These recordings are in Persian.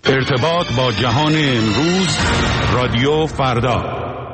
ارتباط با جهان امروز، رادیو فردا.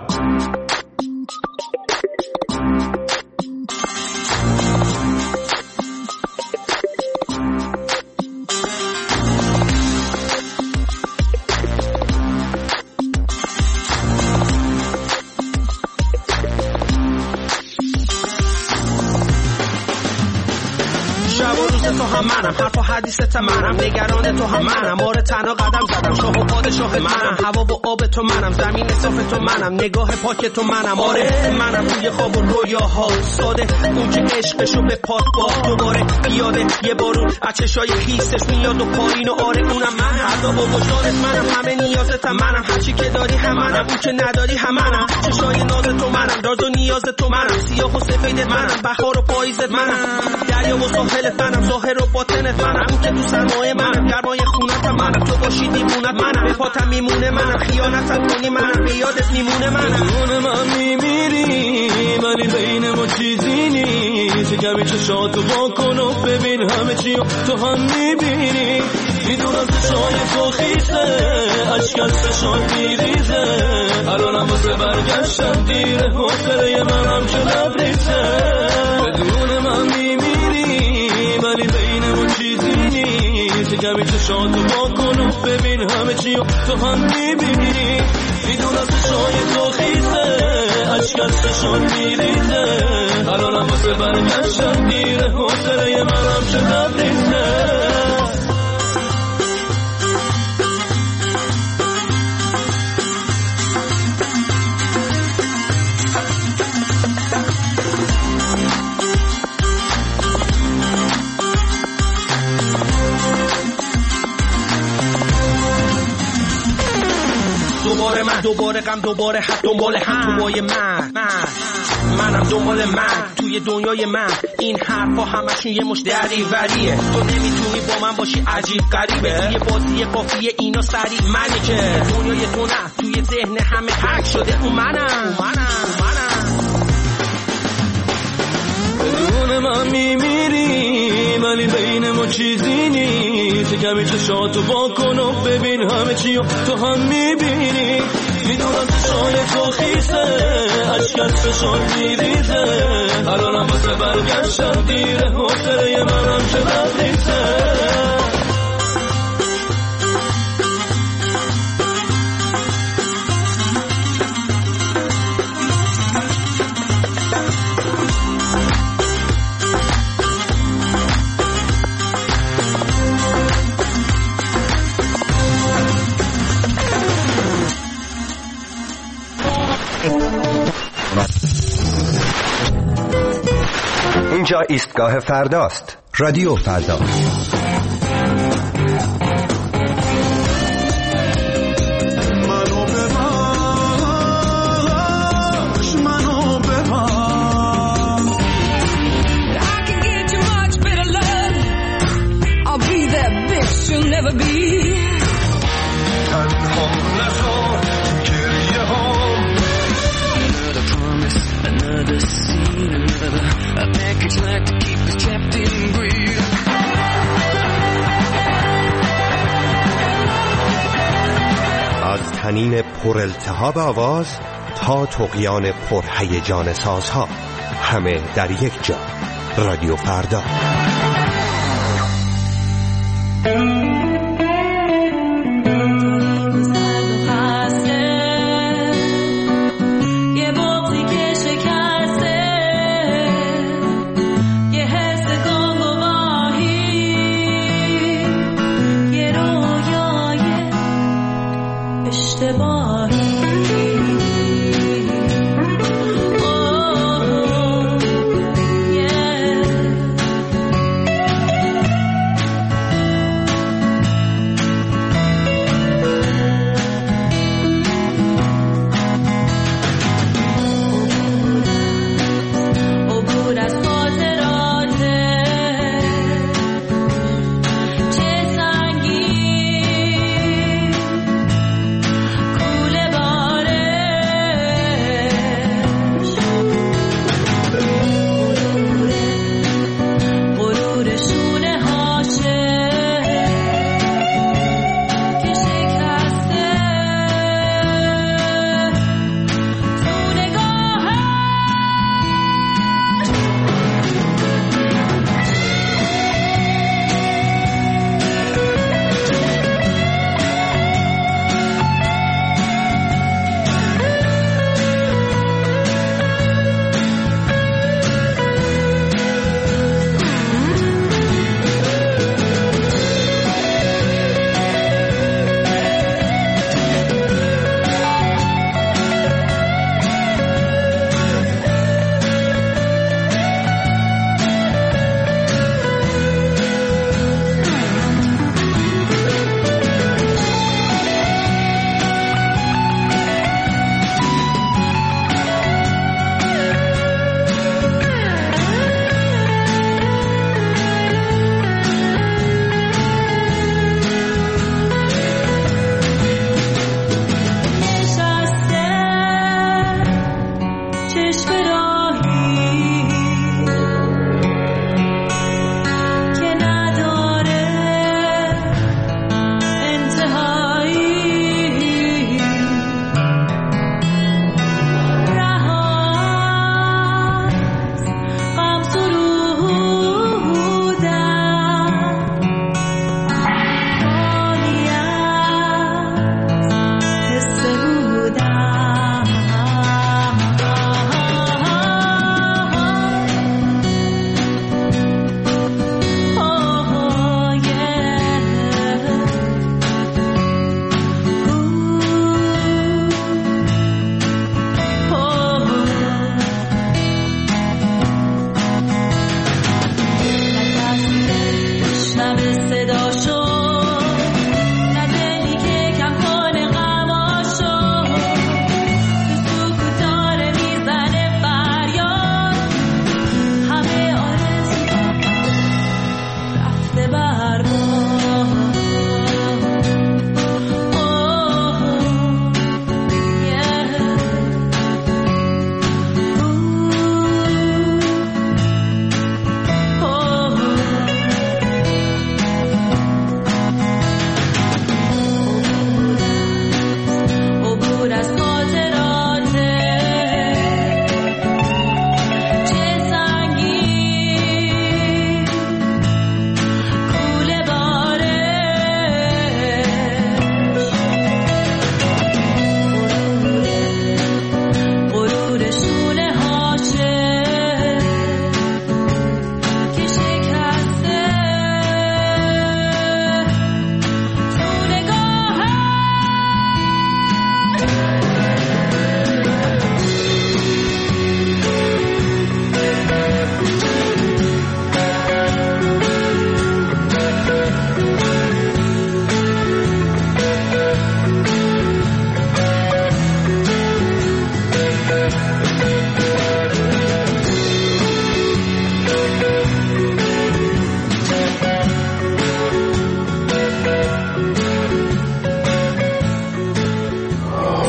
تو هم منم، حرف و حدیثت منم، نگران تو هم منم، آره تنها قدم زدم، شاه و پادشاه منم، هوا و آب تو منم، زمین صاف تو منم، نگاه پاک تو منم، آره منم روی خواب و رویاها ساده، اون که عشقشو به پات با دوباره پیاده یه بارون از چشای خیسش میاد و پایین و آره اونم منم، عذاب و وجدانت منم، همه نیازتم منم، هرچی که داری هم منم، اون که نداری هم منم، چشای ناز تو منم، راز و نیاز تو منم، سیاه و سفید منم، بهار و پاییزت منم، دریا و ساحلت منم، ظاهر و باطنت منم، اون که تو سرمایه منم، گرمای خونتم منم، تو باشی دیمونت منم، به پاتم میمونه منم، خیانتم کنی منم، به یادت میمونه منم، بدون من میمیری ولی بین ما چیزی نیست، کمی چشاتو واکن و ببین همه چی تو هم میبینی، میدونم چشای تو خیسه اشک از چشات میریزه، الانم واسه برگشتن دیره، حوصله منم که لبریزه، بدون من میمیری ولی بین ما چیزی نیست، کمی چشاتو واکن و ببین همه چی تو هم میبینی، میدونم چشای تو خیسه اشک از چشات میریزه، الانم واسه برگشتن دیره، حوصله منم که لبریزه. دوباره غم دوباره حد دنبال هم توی منم دنبال من توی دنیای من، این حرفا همشون یه مش دریوریه، تو نمیتونی با من باشی عجیب غریبه، یه بازی قافیه اینا سریع منی که دنیای تو نه توی ذهن همه حک شده، اون منم بدون من میمیری ولی بین ما چیزی نیست، کمی چشاتو واکن و ببین همه چی تو هم میبینی، میدونم چشای تو خیسه اشک از چشات میریزه، الانم واسه برگشتن دیره، حوصله منم که لبریزه. اینجا ایستگاه فرداست، رادیو فردا. از تنین پر التهاب آواز تا طغیان پر هیجان سازها، همه در یک جا، رادیو فردا.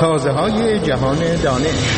تازه‌های جهان دانش.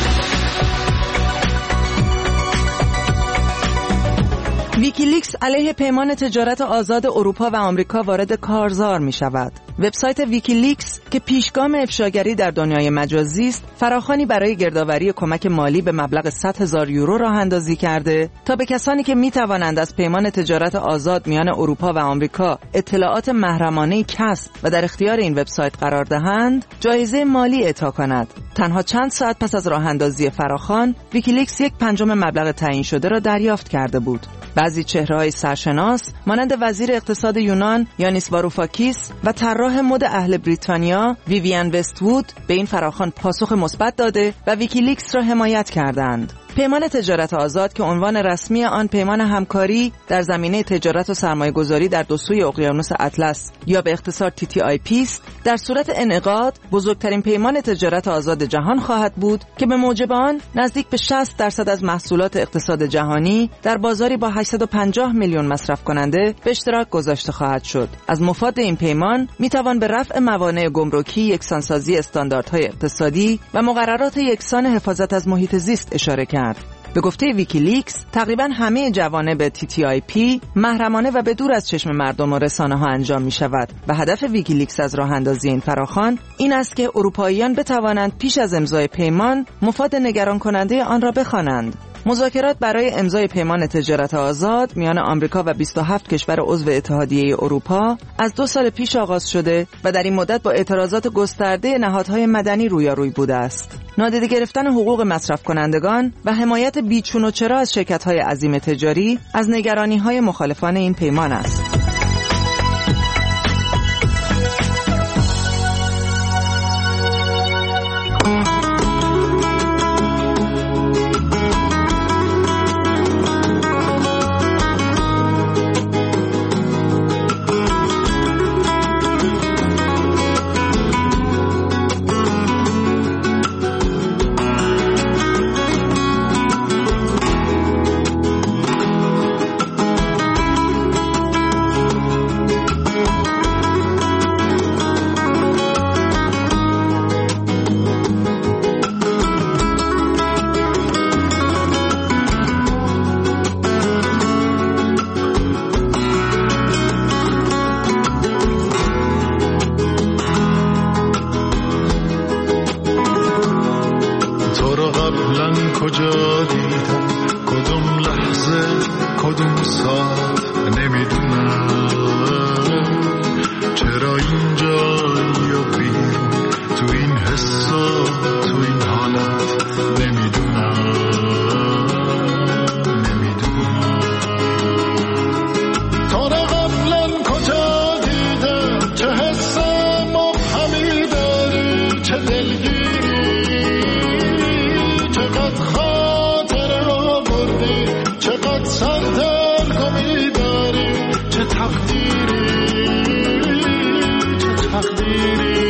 ویکیلیکس علیه پیمان تجارت آزاد اروپا و آمریکا وارد کارزار می شود. وبسایت ویکیلیکس که پیشگام افشاگری در دنیای مجازی است، فراخوانی برای گردآوری کمک مالی به مبلغ 100,000 یورو راه اندازی کرده تا به کسانی که می توانند از پیمان تجارت آزاد میان اروپا و آمریکا اطلاعات محرمانه کسب و در اختیار این وبسایت قرار دهند، جایزه مالی اعطا کند. تنها چند ساعت پس از راه اندازی فراخوان، ویکیلیکس 1/5 مبلغ تعیین شده را دریافت کرده بود. بعضی چهره‌های سرشناس مانند وزیر اقتصاد یونان یانیس واروفاکیس و طراح مد اهل بریتانیا ویویان وست‌وود به این فراخوان پاسخ مثبت داده و ویکیلیکس را حمایت کردند. پیمان تجارت آزاد که عنوان رسمی آن پیمان همکاری در زمینه تجارت و سرمایه‌گذاری در دو سوی اقیانوس اطلس یا به اختصار TTIP است، در صورت انعقاد بزرگترین پیمان تجارت آزاد جهان خواهد بود که به موجب آن نزدیک به 60% از محصولات اقتصاد جهانی در بازاری با 850 میلیون مصرف کننده به اشتراک گذاشته خواهد شد. از مفاد این پیمان میتوان به رفع موانع گمرکی، یکسانسازی استانداردهای اقتصادی و مقررات یکسان حفاظت از محیط زیست اشاره کرد. به گفته ویکیلیکس، تقریباً همه جوانب TTIP محرمانه و به دور از چشم مردم و رسانه‌ها انجام می شود و هدف ویکیلیکس از راه اندازی این فراخوان این است که اروپاییان بتوانند پیش از امضای پیمان مفاد نگران کننده آن را بخوانند. مذاکرات برای امضای پیمان تجارت آزاد میان آمریکا و 27 کشور عضو اتحادیه اروپا از 2 سال پیش آغاز شده و در این مدت با اعتراضات گسترده نهادهای مدنی رویاروی بوده است. نادیده گرفتن حقوق مصرف کنندگان و حمایت بیچون و چرا از شرکت‌های عظیم تجاری از نگرانی‌های مخالفان این پیمان است. کجا دیدم کدوم لحظه کدوم ساعت نمیدونم چرا اینجا یا بیرون تو این حس و تو این حالت نمیدونم تا را قبلا کجا دیدم چه حس مبهمی داری چه دلگیری چقدر سردرگمی داری چه تقدیری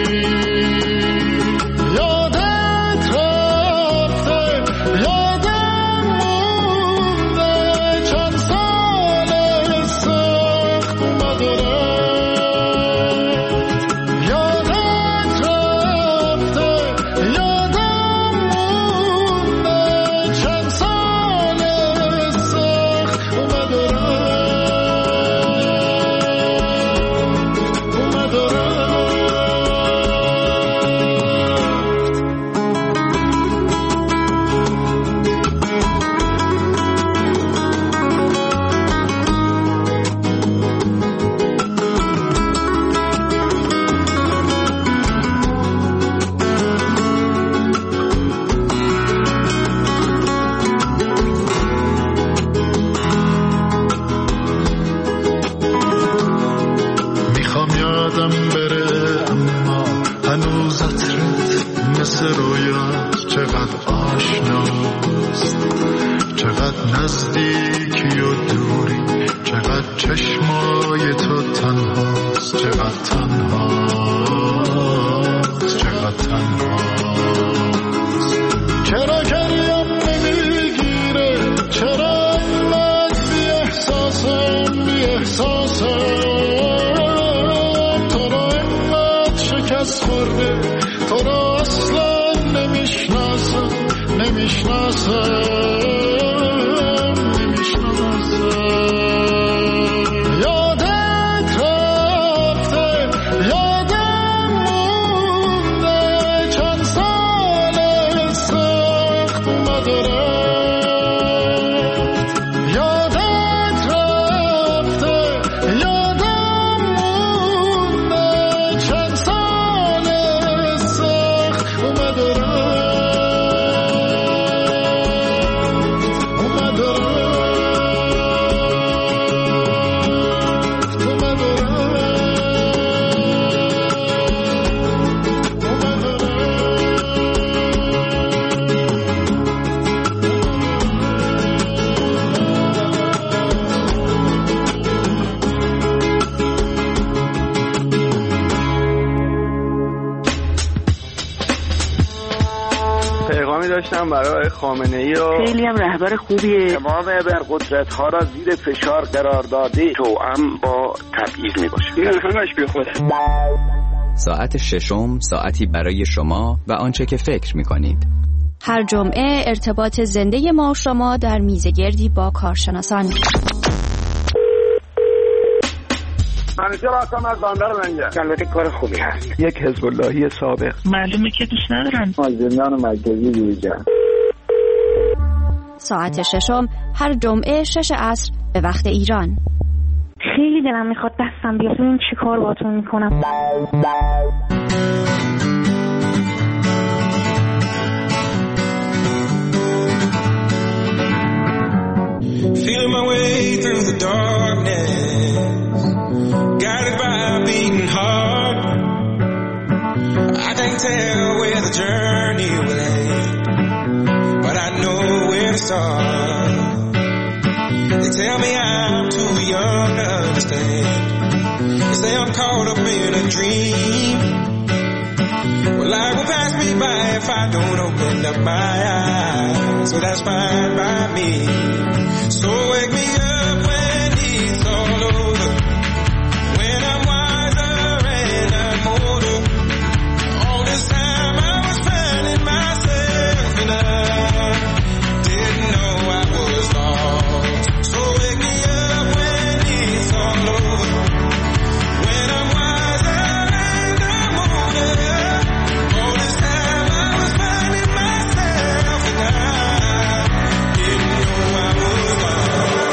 یادت رفته یادم مونده چند سال سخت اومد و رفت یادت رفته یادم مونده چند سال سخت اومد و رفت مثل رویات چقدر آشناست چقدر نزدیکی و دوری چقدر چشمای تو تنهاست چقدر تنهاست چرا گریم نمیگیره چرا انقدر بی احساسم تو را انقدر شکست خورده تو را داشتم برای خامنه‌ای و خیلی هم رهبر خوبیه. امام ابرقدرت‌ها را زیر فشار قرار داده توأم با تبعیض میباشه. این همش بی خوده. ساعت ششم، ساعتی برای شما و آنچه که فکر می‌کنید. هر جمعه ارتباط زنده ما و شما در میزگردی با کارشناسان. منیجر هستم از بندر منجر. البته کار خوبی هست. یک حزب اللهی سابق. معلومه که دوست ندارن. زندان مرکزی جوجا. ساعت ششم هر جمعه 6 عصر به وقت ایران. خیلی دلم میخواد دستم بیاد ببینم چی کار باهاتون میکنم. Feel my way through the darkness, guided by a beating heart. I can't tell where the journey will end, but I know where to start. They tell me I'm too young to understand. They say I'm caught up in a dream. Well, life will pass me by if I don't open up my eyes. So that's fine by me. So wake me up when it's all over, when I'm wiser and I'm older. All this time I was finding myself and I didn't know I was lost. So wake me up when it's all over, when I'm wiser and I'm older. All this time I was finding myself and I didn't know I was lost.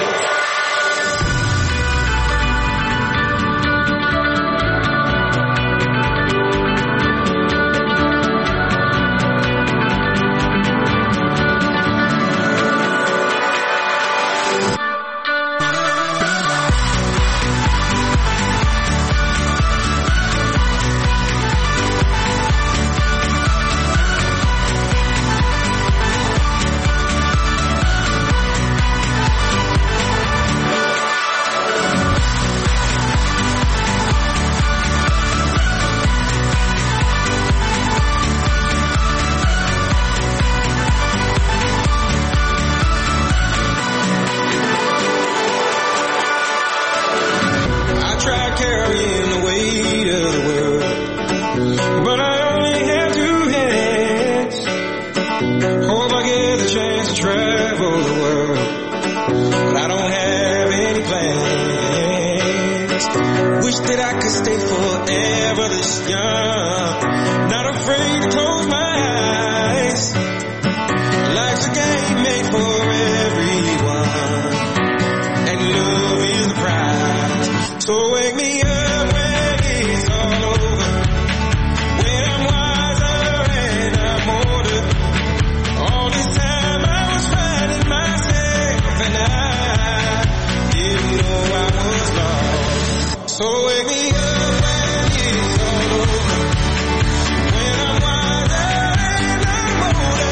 I tried carrying the weight of the world, but I only have two hands. Hope I get the chance to travel the world, but I don't have any plans. Wish that I could stay forever this young, not afraid to close my eyes. Life's a game made for everyone, and love is the prize. So wake me up when it's all over, when I'm wiser and I'm older. All this time I was finding myself and I didn't know I was lost. So wake me up when it's all over, when I'm wiser and I'm older.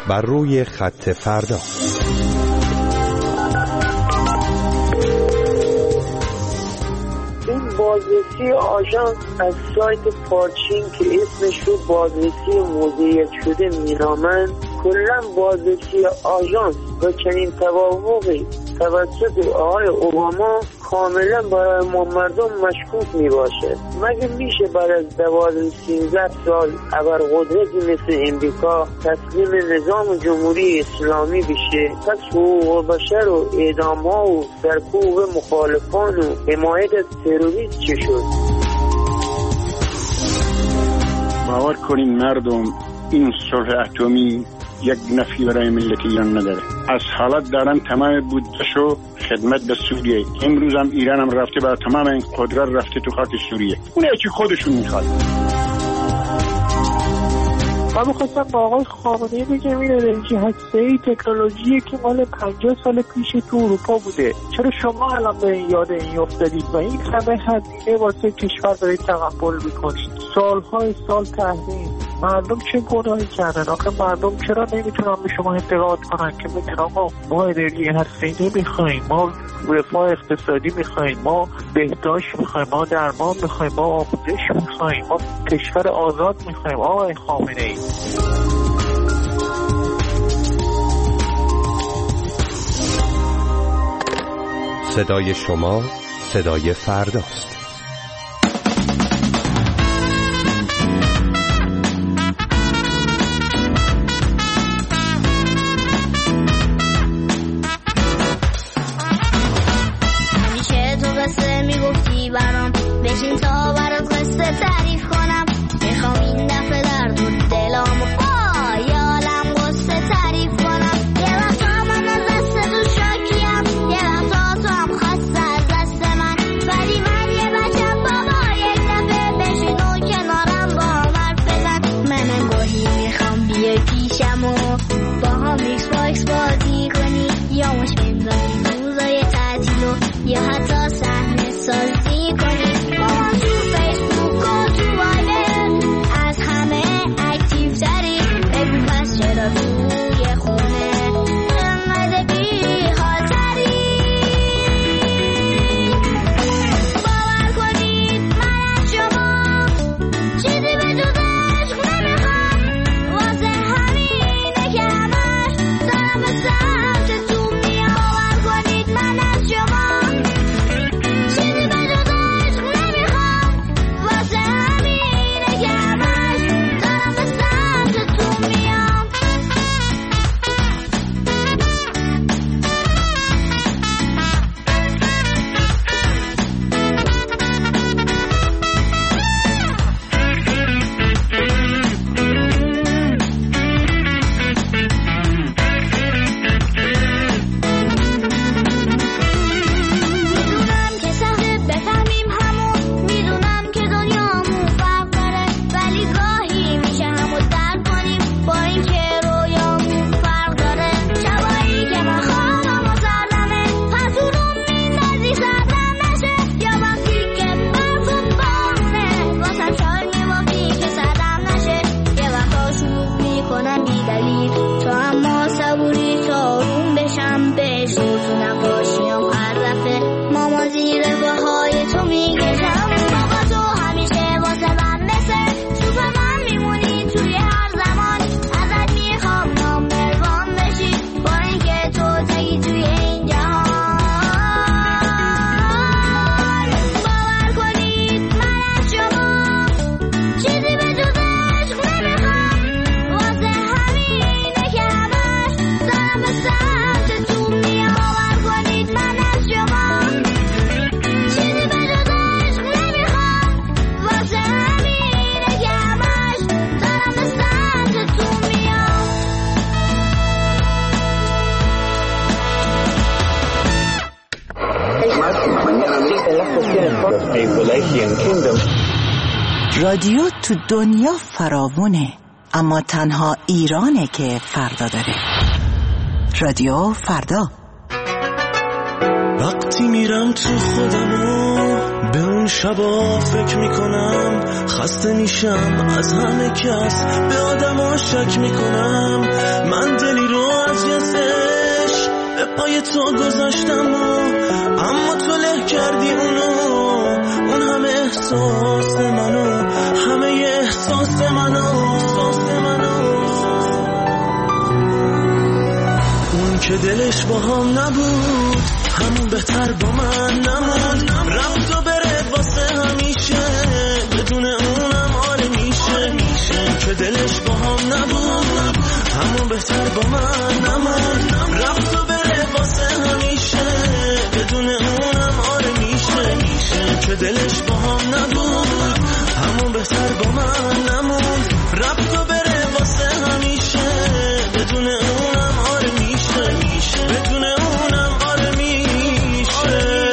بر روی خط فردا. این بازرسی آژانس از سایت پارچین که اسمش رو بازرسی موضوعیت شده مینامند، کلا بازرسی آژانس و چنین توافقی توسط آقای اوباما کاملا برای ما مردم مشکوک می باشه. مگه میشه بعد از 12-13 سال ابرقدرتی مثل امریکا تسلیم نظام جمهوری اسلامی بشه؟ پس حقوق بشر و اعدام ها و سرکوب مخالفان و حمایت از تروریست چه شد؟ باور کنین مردم، این صلح اتمی یک نفعی برای ملت ایران نداره. از حالت دارن تمام بودجه‌شو خدمت به سوریه. امروز هم ایران هم رفته با تمام این قدرت رفته تو خاک سوریه. اونه که خودشون میخواد. من میخواستم با آقای خامنه‌ای بگم این انرژی هسته‌ای تکنولوژیه که مال 50 سال پیش تو اروپا بوده. چرا شما الان به یاد این افتادید و این همه هزینه واسه کشور دارید تقبل میکنید؟ سالهای سال تحریم. مردم چه گناهی کردن؟ آخه مردم چرا نمیتونن به شما اعتقاد کنن که بگن آقا ما انرژی هسته‌ای نمیخوایم، ما رفاه اقتصادی میخوایم، ما بهداشت میخوایم، ما درمان میخوایم، ما آموزش میخوایم، ما کشور آزاد میخوایم. آقای خامنه‌ای، صدای شما صدای فرداست. بشین تا برات قصه تعریف کنم، میخوام این دفعه درد و دلامو با یالم قصه تعریف کنم. یه وقتا من از دست تو شاکیم، یه وقتا تو هم خسته از دست من، ولی من یه بچم بابا یک دفعه بشین و کنارم با هم حرف بزن. منم گاهی میخوام بیای پیشم و با هم ایکس باکس بازی کنی، یا مش بندازی روزای تعطیل و یا حتی صحنه سازی کنی. رادیو تو دنیا فراوونه، اما تنها ایرانه که فردا داره. رادیو فردا. وقتی میرم تو خودمو به اون شبا فکر میکنم، خسته میشم از همه کس، به آدما شک میکنم. من دلی رو از یه سش به پای تو گذاشتم اما تو له کردی اونو، اون همه احساس منو، همه احساس منو. اون که دلش با هم نبود همون بهتر با من نموند، رفت و بره واسه همیشه، بدون اونم آره میشه. که دلش با هم نبود همون بهتر با من نموند، رفت و بره واسه همیشه، بدون اونم آره میشه. که دلش با هم نبود همون بهتر با من نموند، رفت و بره واسه همیشه، بدون اونم آره میشه، بدون اونم آره میشه.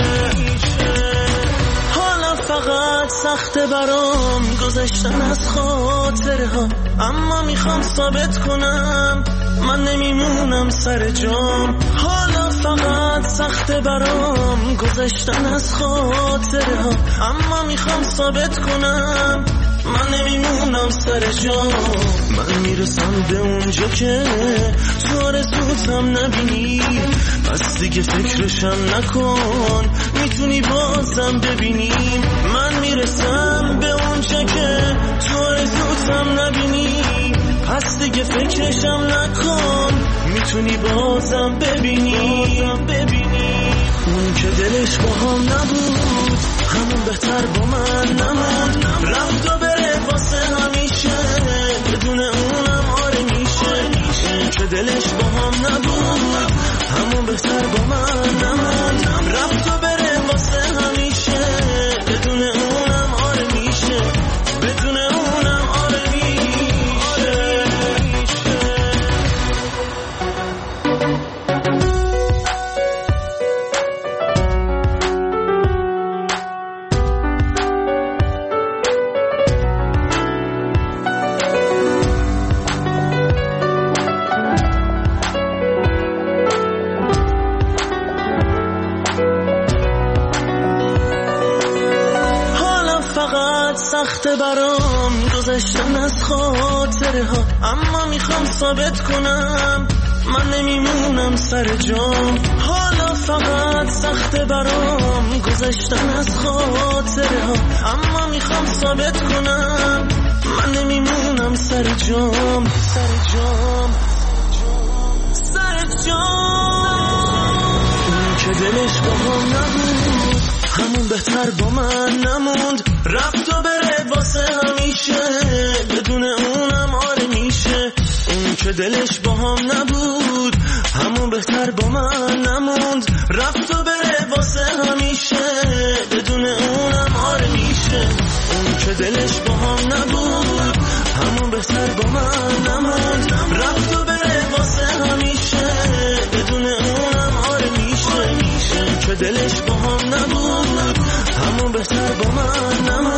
حالا فقط سخته برام گذشتن از خاطره ها، اما میخوام ثابت کنم من نمیمونم سر جام. حالا فقط سخته برام گذشتن از خاطره ها، اما میخوام ثابت کنم من نمیمونم سر جام. من میرسم به اونجا که تو آرزوتم نبینی، پس دیگه فکرشم نکن، میتونی بازم ببینی. من میرسم به اونجا که تو آرزوتم نبینی، پس دیگه فکرشم نکن، میتونی بازم ببینی. اون که دلش با هم نبود همون بهتر با من نموند، رفت و بره واسه همیشه، بدون اونم آره میشه. که دلش با هم نبود همون بهتر با من نموند، رفت و بره واسه همیشه، بدون اونم آره میشه، بدون اونم آره میشه. سخته برام گذشتن از خاطره ها، اما میخوام ثابت کنم من نمیمونم سر جام. حالا فقط سخته برام گذشتن از خاطره ها، اما میخوام ثابت کنم من نمیمونم سر جام. اون که دلش با هم نبود همون بهتر با من نموند، رفت و بره واسه همیشه، بدون اونم آره میشه. اون که دلش با هم نبود همون بهتر با من نموند، رفت و بره واسه همیشه، بدون اونم آره میشه. اون که دلش با هم نبود همون بهتر با من نموند، رفت و بره واسه همیشه، بدون اونم آره میشه. که دلش با هم نبود همون بهتر با من نموند.